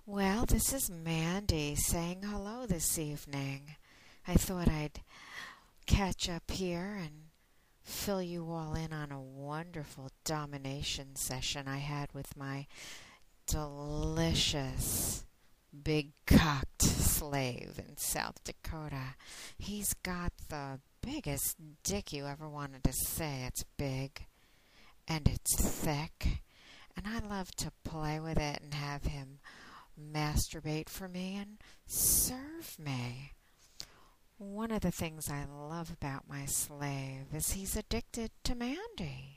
Well, this is Mandy saying hello this evening. I thought I'd catch up here and fill you all in on a wonderful domination session I had with my delicious big cocked slave in South Dakota. He's got the biggest dick you ever wanted to say. It's big and it's thick, and I love to play with it and have him masturbate for me and serve me. One of the things I love about my slave is he's addicted to Mandy.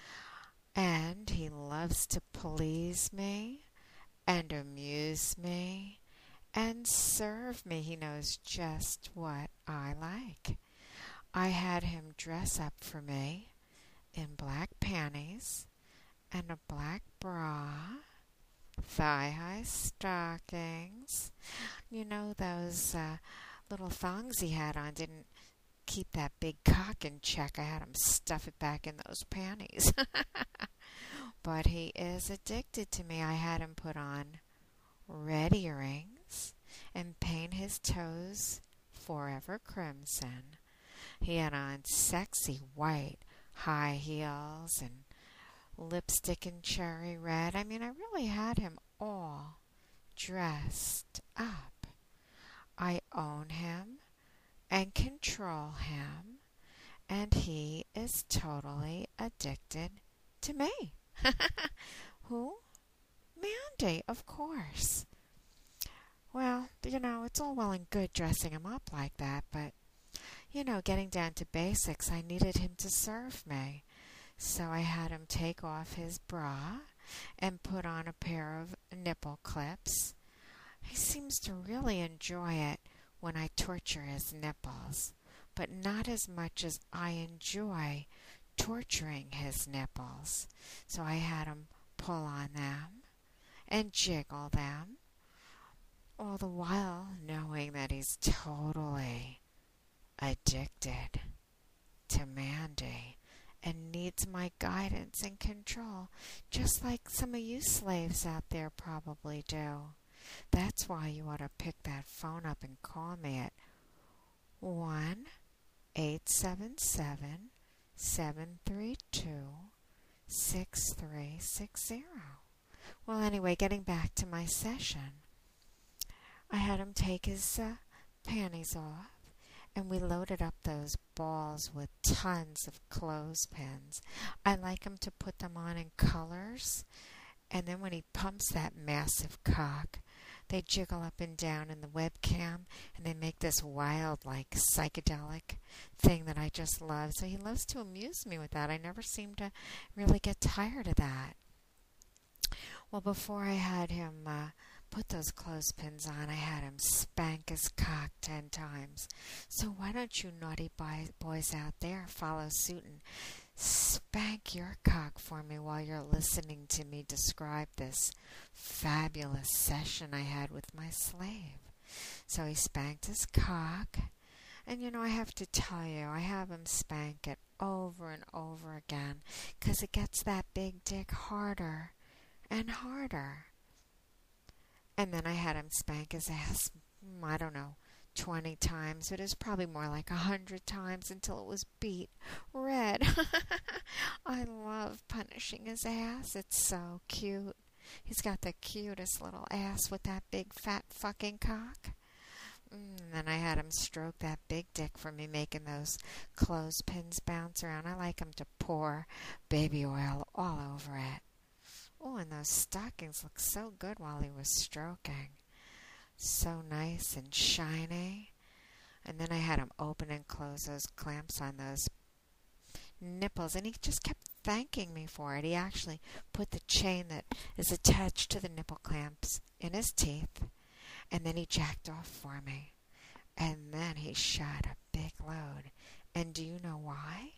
And he loves to please me and amuse me and serve me. He knows just what I like. I had him dress up for me in black panties and a black bra, thigh-high stockings. You know, those little thongs he had on didn't keep that big cock in check. I had him stuff it back in those panties. But he is addicted to me. I had him put on red earrings and paint his toes forever crimson. He had on sexy white high heels and lipstick in cherry red. I mean, I really had him all dressed up. I own him and control him, and he is totally addicted to me. Who? Mandy, of course. Well, it's all well and good dressing him up like that, but, getting down to basics, I needed him to serve me. So I had him take off his bra and put on a pair of nipple clips. He seems to really enjoy it when I torture his nipples, but not as much as I enjoy torturing his nipples. So I had him pull on them and jiggle them, all the while knowing that he's totally addicted to Mandy and needs my guidance and control, just like some of you slaves out there probably do. That's why you ought to pick that phone up and call me at 1-877-732-6360. Well, anyway, getting back to my session, I had him take his panties off, and we loaded up those balls with tons of clothespins. I like him to put them on in colors, and then when he pumps that massive cock, they jiggle up and down in the webcam, and they make this wild, psychedelic thing that I just love. So he loves to amuse me with that. I never seem to really get tired of that. Well, before I had him put those clothespins on, I had him spank his cock 10 times. So why don't you naughty boys out there follow suit and spank your cock for me while you're listening to me describe this fabulous session I had with my slave. So he spanked his cock, and I have to tell you, I have him spank it over and over again, 'cause it gets that big dick harder and harder. And then I had him spank his ass, 20 times. It was probably more like 100 times until it was beat red. I love punishing his ass. It's so cute. He's got the cutest little ass with that big fat fucking cock. And then I had him stroke that big dick for me, making those clothespins bounce around. I like him to pour baby oil all over it. Oh, and those stockings looked so good while he was stroking. So nice and shiny. And then I had him open and close those clamps on those nipples, and he just kept thanking me for it. He actually put the chain that is attached to the nipple clamps in his teeth, and then he jacked off for me. And then he shot a big load. And do you know why?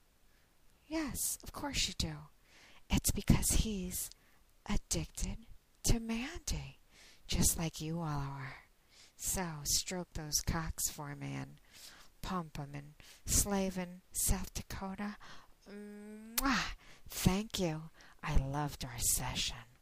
Yes, of course you do. It's because he's addicted to Mandy, just like you all are. So stroke those cocks for me and pump 'em in slave in South Dakota. Mwah! Thank you. I loved our session.